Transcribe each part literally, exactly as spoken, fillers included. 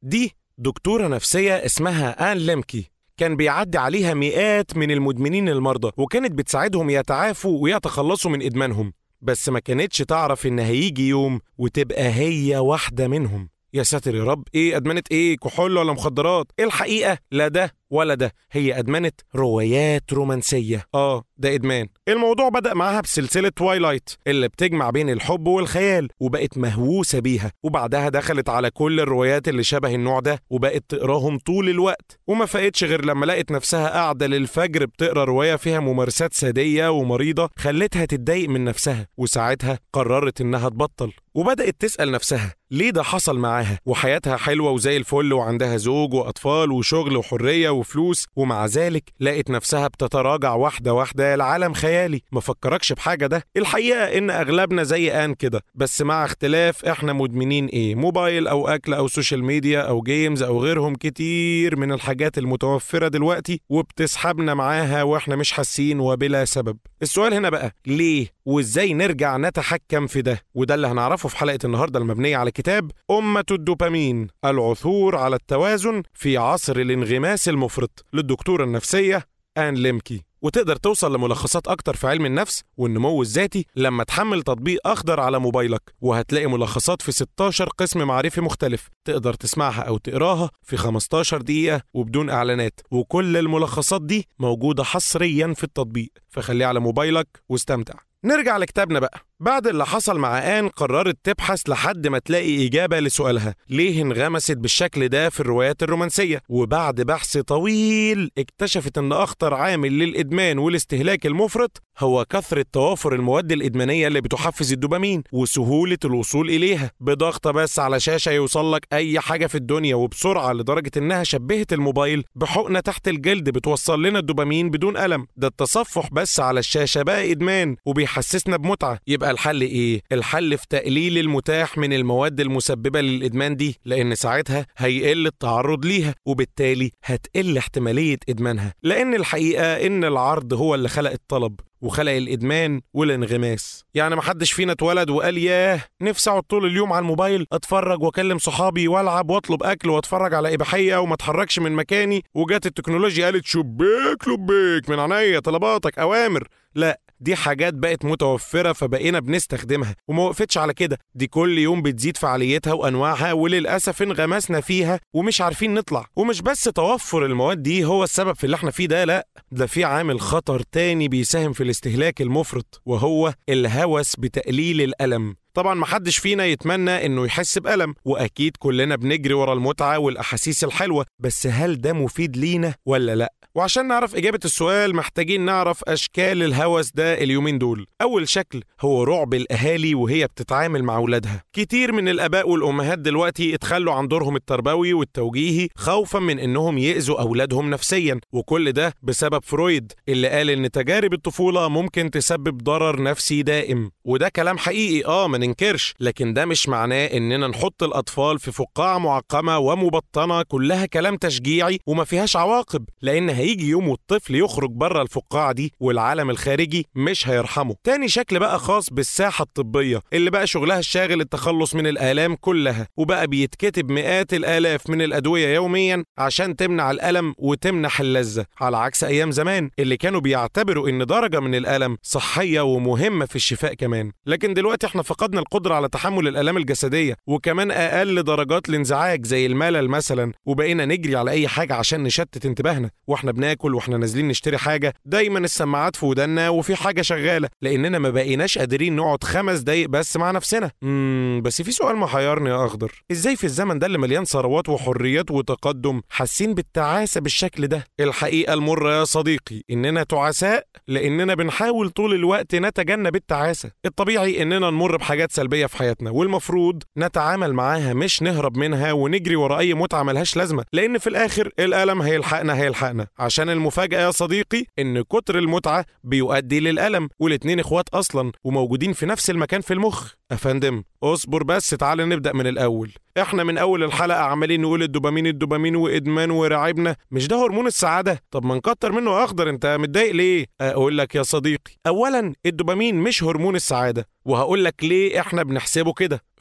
دي دكتورة نفسية اسمها آن ليمكي، كان بيعدي عليها مئات من المدمنين المرضى، وكانت بتساعدهم يتعافوا ويتخلصوا من إدمانهم، بس ما كانتش تعرف إن هيجي يوم وتبقى هي واحدة منهم. يا ساتر يا رب، ايه ادمنت؟ ايه كحول ولا مخدرات؟ ايه الحقيقة؟ لا ده ولا ده، هي ادمنت روايات رومانسية. اه ده ادمان. الموضوع بدأ معاها بسلسلة توايلايت اللي بتجمع بين الحب والخيال، وبقت مهووسة بيها، وبعدها دخلت على كل الروايات اللي شبه النوع ده وبقت تقراهم طول الوقت، وما فاقتش غير لما لقت نفسها قاعدة للفجر بتقرا رواية فيها ممارسات سادية ومريضة خلتها تتضايق من نفسها، وساعتها قررت انها تبطل، وبدأت تسأل نفسها ليه ده حصل معاها، وحياتها حلوة وزي الفل وعندها زوج وأطفال وشغل وحرية وفلوس، ومع ذلك لقت نفسها بتتراجع واحدة واحدة لعالم خيالي ما فكركش بحاجة. ده الحقيقة إن أغلبنا زي آن كده، بس مع اختلاف إحنا مدمنين إيه، موبايل أو أكل أو سوشيال ميديا أو جيمز أو غيرهم كتير من الحاجات المتوفرة دلوقتي، وبتسحبنا معاها وإحنا مش حاسين وبلا سبب. السؤال هنا بقى ليه وإزاي نرجع نتحكم في ده، وده اللي هنعرفه في حلقة النهاردة المبنية على كتاب أمة الدوبامين، العثور على التوازن في عصر الانغماس المفرط للدكتورة النفسية آن ليمكي. وتقدر توصل لملخصات أكتر في علم النفس والنمو الذاتي لما تحمل تطبيق أخضر على موبايلك، وهتلاقي ملخصات في ستاشر قسم معرفي مختلف تقدر تسمعها أو تقراها في خمستاشر دقيقة وبدون إعلانات، وكل الملخصات دي موجودة حصريا في التطبيق، فخليه على موبايلك واستمتع. نرجع لكتابنا بقى. بعد اللي حصل مع آن قررت تبحث لحد ما تلاقي إجابة لسؤالها ليه انغمست بالشكل ده في الروايات الرومانسية، وبعد بحث طويل اكتشفت ان أخطر عامل للإدمان والاستهلاك المفرط هو كثرة توافر المواد الإدمانية اللي بتحفز الدوبامين وسهولة الوصول إليها بضغطة بس على شاشة يوصل لك أي حاجة في الدنيا وبسرعة، لدرجة إنها شبهت الموبايل بحقنة تحت الجلد بتوصل لنا الدوبامين بدون ألم. ده التصفح بس على الشاشة بقى إدمان وبيحسسنا بمتعة. يبقى الحل إيه؟ الحل في تقليل المتاح من المواد المسببة للإدمان دي، لأن ساعتها هيقل التعرض ليها وبالتالي هتقل احتمالية إدمانها، لأن الحقيقة إن العرض هو اللي خلق الطلب وخلق الإدمان والانغماس. يعني محدش فينا اتولد وقال ياه نفسي اقعد طول اليوم على الموبايل اتفرج واكلم صحابي والعب واطلب اكل واتفرج على اباحيه وما اتحركش من مكاني، وجات التكنولوجيا قالت شبيك لبيك من عينيا طلباتك اوامر. لا، دي حاجات بقت متوفرة فبقينا بنستخدمها، وما وقفتش على كده، دي كل يوم بتزيد فعاليتها وأنواعها، وللأسف انغمسنا فيها ومش عارفين نطلع. ومش بس توفر المواد دي هو السبب في اللي احنا فيه ده، لا، ده في عامل خطر تاني بيساهم في الاستهلاك المفرط، وهو الهوس بتقليل الألم. طبعا محدش فينا يتمنى انه يحس بألم، واكيد كلنا بنجري ورا المتعة والاحاسيس الحلوة، بس هل ده مفيد لينا ولا لا؟ وعشان نعرف اجابة السؤال محتاجين نعرف اشكال الهوس ده اليومين دول. اول شكل هو رعب الاهالي وهي بتتعامل مع اولادها. كتير من الاباء والامهات دلوقتي اتخلوا عن دورهم التربوي والتوجيهي خوفا من انهم يأذوا اولادهم نفسيا، وكل ده بسبب فرويد اللي قال ان تجارب الطفولة ممكن تسبب ضرر نفسي دائم. وده كلام حقيقي اه ما ننكرش، لكن ده مش معناه اننا نحط الاطفال في فقاعة معقمة ومبطنة كلها كلام تشجيعي وما فيهاش عواقب، لان هيجي يوم والطفل يخرج بره الفقاعة دي والعالم الخارجي مش هيرحمه. تاني شكل بقى خاص بالساحة الطبية اللي بقى شغلها الشاغل التخلص من الآلام كلها، وبقى بيتكتب مئات الآلاف من الأدوية يوميا عشان تمنع الألم وتمنح اللذة، على عكس أيام زمان اللي كانوا بيعتبروا إن درجة من الألم صحية ومهمة في الشفاء كمان. لكن دلوقتي احنا فقدنا القدرة على تحمل الآلام الجسدية وكمان أقل درجات الانزعاج زي الملل مثلا، وبقينا نجري على أي حاجة عشان نشتت انتباهنا، واحنا بناكل واحنا نازلين نشتري حاجة دايما السماعات في ودنا وفي حاجة شغالة، لأننا ما بقيناش قادرين نقعد خمس دقايق بس مع نفسنا. امم بس في سؤال محيرني يا أخضر، إزاي في الزمن ده اللي مليان ثروات وحريات وتقدم حاسين بالتعاسة بالشكل ده؟ الحقيقة المرة يا صديقي إننا تعساء لأننا بنحاول طول الوقت نتجنب التعاسة. الطبيعي إننا نمر بحاجات سلبية في حياتنا والمفروض نتعامل معاها مش نهرب منها ونجري ورا أي متعة ملهاش لازمة، لأن في الآخر الألم هيلحقنا هيلحقنا. عشان المفاجأة يا صديقي إن كتر المتعة بيؤدي للألم، والاتنين إخوات أصلا وموجودين في نفس المكان في المخ. أفندم اصبر بس، تعال نبدأ من الأول. احنا من أول الحلقة عمالين نقول الدوبامين الدوبامين وإدمان ورعبنا، مش ده هرمون السعادة؟ طب ما نكتر منه أخضر، انت متضايق ليه؟ أقول لك يا صديقي، أولا الدوبامين مش هرمون السعادة، وهقول لك ليه احنا بنحسبه كده.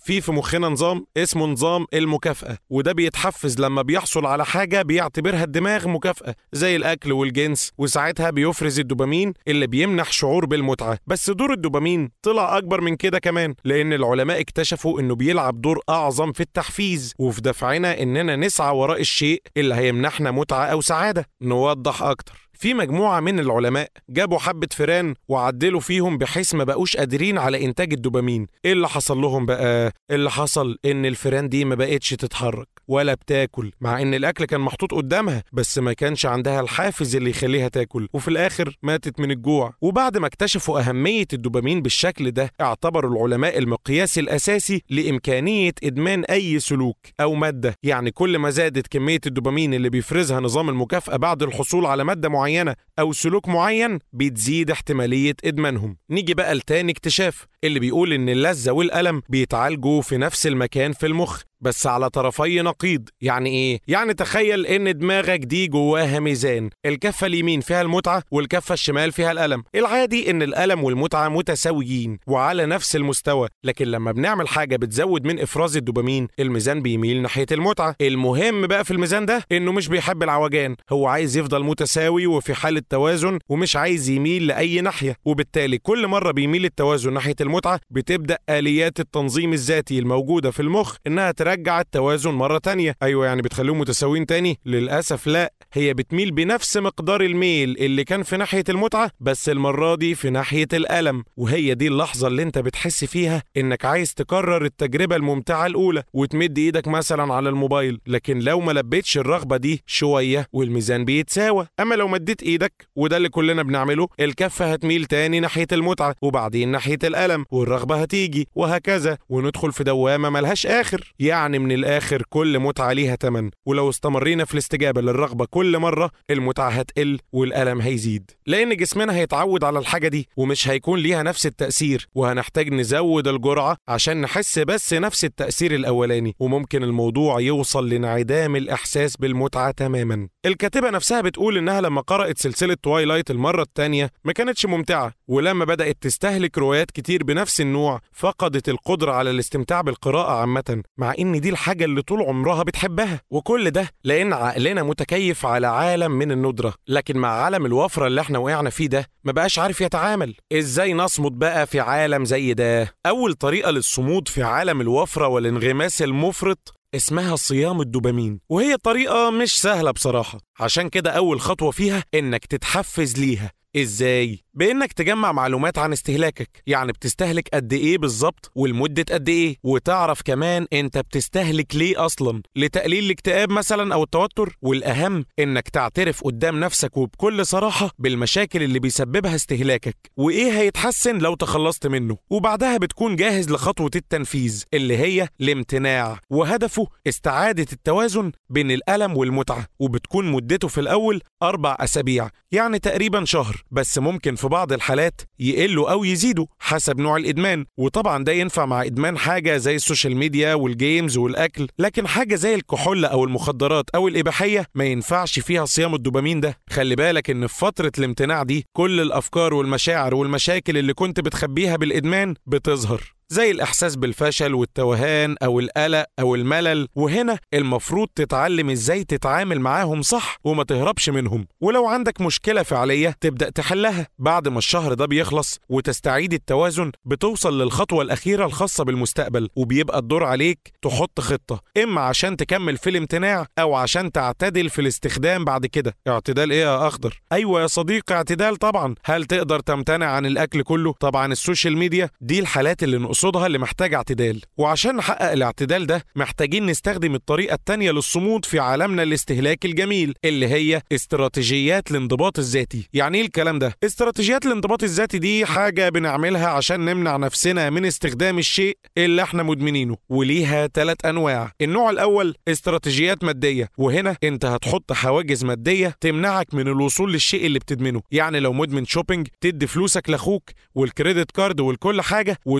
في في مخنا نظام اسمه نظام المكافأة، وده بيتحفز لما بيحصل على حاجة بيعتبرها الدماغ مكافأة زي الأكل والجنس، وساعتها بيفرز الدوبامين اللي بيمنح شعور بالمتعة. بس دور الدوبامين طلع أكبر من كده كمان، لأن العلماء اكتشفوا إنه بيلعب دور أعظم في التحفيز وفي دفعنا إننا نسعى وراء الشيء اللي هيمنحنا متعة أو سعادة. نوضح أكتر. في مجموعة من العلماء جابوا حبة فئران وعدلوا فيهم بحيث ما بقوش قادرين على إنتاج الدوبامين. إيه اللي حصل لهم بقى؟ اللي حصل إن الفئران دي ما بقتش تتحرك ولا بتاكل، مع إن الأكل كان محطوط قدامها، بس ما كانش عندها الحافز اللي يخليها تاكل، وفي الآخر ماتت من الجوع. وبعد ما اكتشفوا أهمية الدوبامين بالشكل ده، اعتبروا العلماء المقياس الأساسي لإمكانية إدمان أي سلوك أو مادة. يعني كل ما زادت كمية الدوبامين اللي بيفرزها نظام المكافأة بعد الحصول على مادة معينة معينة أو سلوك معين، بتزيد احتمالية إدمانهم. نيجي بقى لتاني اكتشاف اللي بيقول إن اللذة والألم بيتعالجوا في نفس المكان في المخ، بس على طرفي نقيض. يعني ايه؟ يعني تخيل ان دماغك دي جواها ميزان، الكفة اليمين فيها المتعة والكفة الشمال فيها الألم. العادي ان الألم والمتعة متساويين وعلى نفس المستوى، لكن لما بنعمل حاجة بتزود من افراز الدوبامين الميزان بيميل ناحية المتعة. المهم بقى في الميزان ده انه مش بيحب العوجان، هو عايز يفضل متساوي وفي حالة توازن ومش عايز يميل لأي ناحية، وبالتالي كل مرة بيميل التوازن ناحية المتعة بتبدأ آليات التنظيم الذاتي الموجودة في المخ انها ترجع التوازن مرة تانية. أيوة، يعني بتخليهم متساويين تاني؟ للأسف لا، هي بتميل بنفس مقدار الميل اللي كان في ناحية المتعة، بس المرة دي في ناحية الألم. وهي دي اللحظة اللي انت بتحس فيها انك عايز تكرر التجربة الممتعة الأولى وتمد ايدك مثلا على الموبايل، لكن لو ما لبيتش الرغبة دي شوية والميزان بيتساوى. أما لو مديت ايدك، وده اللي كلنا بنعمله، الكفة هتميل تاني ناحية المتعة وبعدين ناحية الألم، والرغبة هتيجي وهكذا، وندخل في دوامة ملهاش آخر. يعني من الآخر كل متعة ليها تمن، ولو استمرينا في الاستجابة للرغبة كل مرة المتعة هتقل والألم هيزيد، لأن جسمنا هيتعود على الحاجة دي ومش هيكون ليها نفس التأثير، وهنحتاج نزود الجرعة عشان نحس بس نفس التأثير الأولاني، وممكن الموضوع يوصل لانعدام الإحساس بالمتعة تماما. الكاتبة نفسها بتقول إنها لما قرأت سلسلة توايلايت المرة التانية ما كانتش ممتعة، ولما بدأت تستهلك روايات كتير بنفس النوع فقدت القدرة على الاستمتاع بالقراءة عامة، مع إن دي الحاجة اللي طول عمرها بتحبها. وكل ده لأن عقلنا متكيف على عالم من الندرة، لكن مع عالم الوفرة اللي احنا وقعنا فيه ده ما بقاش عارف يتعامل. ازاي نصمد بقى في عالم زي ده؟ أول طريقة للصمود في عالم الوفرة والانغماس المفرط اسمها صيام الدوبامين، وهي طريقة مش سهلة بصراحة، عشان كده أول خطوة فيها إنك تتحفز ليها. ازاي؟ بانك تجمع معلومات عن استهلاكك، يعني بتستهلك قد ايه بالظبط والمدة قد ايه، وتعرف كمان انت بتستهلك ليه اصلا، لتقليل الاكتئاب مثلا او التوتر. والاهم انك تعترف قدام نفسك وبكل صراحة بالمشاكل اللي بيسببها استهلاكك وايه هيتحسن لو تخلصت منه، وبعدها بتكون جاهز لخطوة التنفيذ اللي هي الامتناع، وهدفه استعادة التوازن بين الألم والمتعة، وبتكون مدته في الأول أربع أسابيع، يعني تقريبا شهر، بس ممكن في بعض الحالات يقلوا أو يزيدوا حسب نوع الإدمان. وطبعا ده ينفع مع إدمان حاجة زي السوشيال ميديا والجيمز والأكل، لكن حاجة زي الكحول أو المخدرات أو الإباحية ما ينفعش فيها صيام الدوبامين ده. خلي بالك إن في فترة الامتناع دي كل الأفكار والمشاعر والمشاكل اللي كنت بتخبيها بالإدمان بتظهر، زي الإحساس بالفشل والتوهان أو القلق أو الملل، وهنا المفروض تتعلم إزاي تتعامل معاهم صح وما تهربش منهم. ولو عندك مشكلة فعلية تبدأ تحلها. بعد ما الشهر ده بيخلص وتستعيد التوازن بتوصل للخطوة الأخيرة الخاصة بالمستقبل، وبيبقى الدور عليك تحط خطة، إما عشان تكمل في الامتناع أو عشان تعتدل في الاستخدام بعد كده. اعتدال إيه يا أخضر؟ أيوة يا صديقي، اعتدال طبعا. هل تقدر تمتنع عن الأكل كله؟ طبعا السوشيال ميديا دي الحالات اللي نقصدها اللي محتاجة اعتدال، وعشان نحقق الاعتدال ده محتاجين نستخدم الطريقة التانية للصمود في عالمنا الاستهلاكي الجميل، اللي هي استراتيجيات الانضباط الذاتي. يعني ايه الكلام ده؟ استراتيجيات الانضباط الذاتي دي حاجة بنعملها عشان نمنع نفسنا من استخدام الشيء اللي احنا مدمنينه، وليها ثلاث انواع. النوع الاول استراتيجيات مادية، وهنا انت هتحط حواجز مادية تمنعك من الوصول للشيء اللي بتدمنه. يعني لو مدمن شوبينج تدي فلوسك لاخوك والكريدت كارد والكل حاجة وتقول له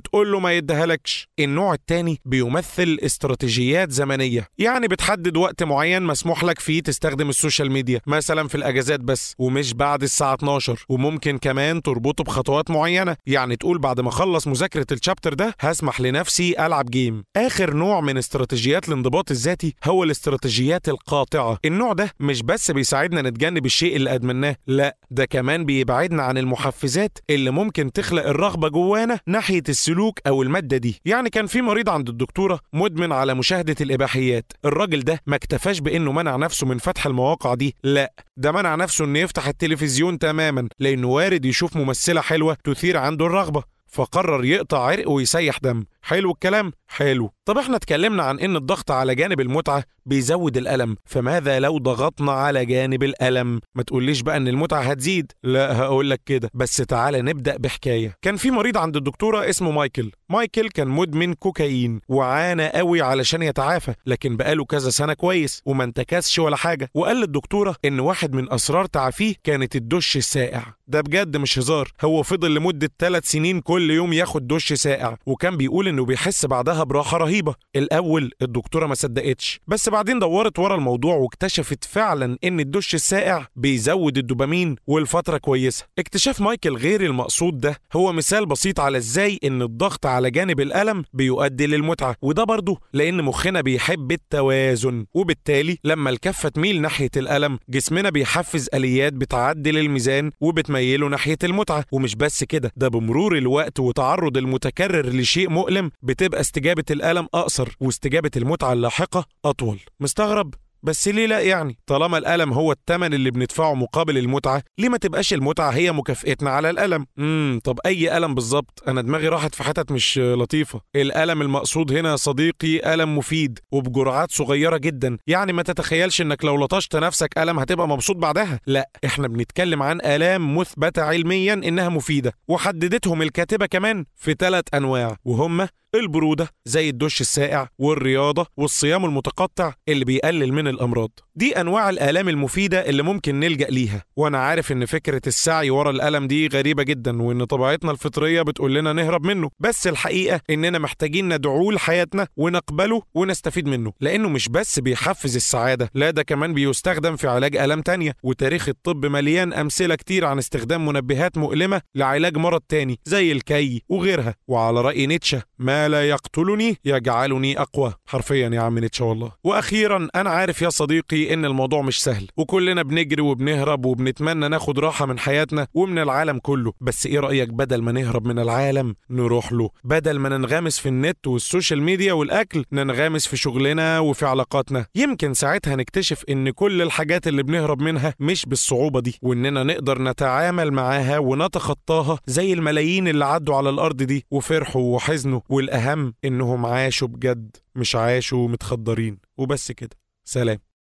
وما يديهالكش. النوع التاني بيمثل استراتيجيات زمنية، يعني بتحدد وقت معين مسموح لك فيه تستخدم السوشيال ميديا، مثلا في الأجازات بس ومش بعد الساعة اتناشر، وممكن كمان تربطه بخطوات معينة، يعني تقول بعد ما أخلص مذاكرة الشابتر ده هسمح لنفسي ألعب جيم. آخر نوع من استراتيجيات الانضباط الذاتي هو الاستراتيجيات القاطعة. النوع ده مش بس بيساعدنا نتجنب الشيء اللي أدمناه، لا ده كمان بيبعدنا عن المحفزات اللي ممكن تخلق الرغبة جوانا ناحية السلوك أو المادة دي. يعني كان في مريض عند الدكتورة مدمن على مشاهدة الإباحيات. الراجل ده ما اكتفاش بأنه منع نفسه من فتح المواقع دي، لا ده منع نفسه أنه يفتح التلفزيون تماما، لأنه وارد يشوف ممثلة حلوة تثير عنده الرغبة، فقرر يقطع عرق ويسيح دم. حلو الكلام؟ حلو. طب احنا اتكلمنا عن ان الضغط على جانب المتعة بيزود الألم، فماذا لو ضغطنا على جانب الألم؟ ما تقوليش بقى ان المتعة هتزيد، لا هقولك كده، بس تعالى نبدأ بحكاية. كان في مريض عند الدكتورة اسمه مايكل. مايكل كان مدمن كوكايين وعانى قوي علشان يتعافى، لكن بقاله كذا سنة كويس وما انتكسش ولا حاجة. وقال للدكتورة ان واحد من أسرار تعافيه كانت الدش الساقع. ده بجد مش هزار، هو فضل لمدة ثلاث سنين كل يوم ياخد دش ساقع، وكان بيقول انه بيحس بعدها براحة رهيبة. الاول الدكتورة ما صدقتش، بس بعدين دورت ورا الموضوع واكتشفت فعلا ان الدش الساقع بيزود الدوبامين والفترة كويسة. اكتشاف مايكل غير المقصود ده هو مثال بسيط على ازاي ان الضغط على جانب الألم بيؤدي للمتعة، وده برضه لان مخنا بيحب التوازن، وبالتالي لما الكفة تميل ناحية الألم جسمنا بيحفز آليات بتعدل الميزان وبتميله ناحية المتعة. ومش بس كده، ده بمرور الوقت وتعرض المتكرر لشيء مؤلم بتبقى استجابة الألم أقصر واستجابة المتعة اللاحقة أطول. مستغرب؟ بس ليه لا؟ يعني طالما الألم هو الثمن اللي بندفعه مقابل المتعة، ليه ما تبقاش المتعة هي مكافئتنا على الألم؟ امم طب أي ألم بالظبط؟ أنا دماغي راحت في حتت مش لطيفة. الألم المقصود هنا يا صديقي ألم مفيد وبجرعات صغيرة جدا، يعني ما تتخيلش إنك لو لطشت نفسك ألم هتبقى مبسوط بعدها، لا إحنا بنتكلم عن آلام مثبتة علميا إنها مفيدة، وحددتهم الكاتبة كمان في ثلاث أنواع، وهم البرودة زي الدش الساقع، والرياضة، والصيام المتقطع اللي بيقلل من الأمراض. دي أنواع الآلام المفيدة اللي ممكن نلجأ ليها. وأنا عارف إن فكرة السعي ورا الألم دي غريبة جدا، وإن طبيعتنا الفطرية بتقول لنا نهرب منه، بس الحقيقة إننا محتاجين ندعوه لحياتنا ونقبله ونستفيد منه، لأنه مش بس بيحفز السعادة، لا ده كمان بيستخدم في علاج آلام تانية. وتاريخ الطب مليان أمثلة كتير عن استخدام منبهات مؤلمة لعلاج مرض تاني زي الكي وغيرها. وعلى رأي نيتشه، ما لا يقتلني يجعلني أقوى، حرفيا يا عم نيتشه والله. وأخيرا أنا عارف يا صديقي إن الموضوع مش سهل، وكلنا بنجري وبنهرب وبنتمنى ناخد راحة من حياتنا ومن العالم كله، بس إيه رأيك بدل ما نهرب من العالم نروح له؟ بدل ما ننغمس في النت والسوشيال ميديا والأكل ننغمس في شغلنا وفي علاقاتنا. يمكن ساعتها نكتشف إن كل الحاجات اللي بنهرب منها مش بالصعوبة دي، وإننا نقدر نتعامل معاها ونتخطاها زي الملايين اللي عدوا على الأرض دي وفرحوا وحزنوا، والأهم إنهم عاشوا بجد، مش عاشوا متخدرين وبس كده. سلام.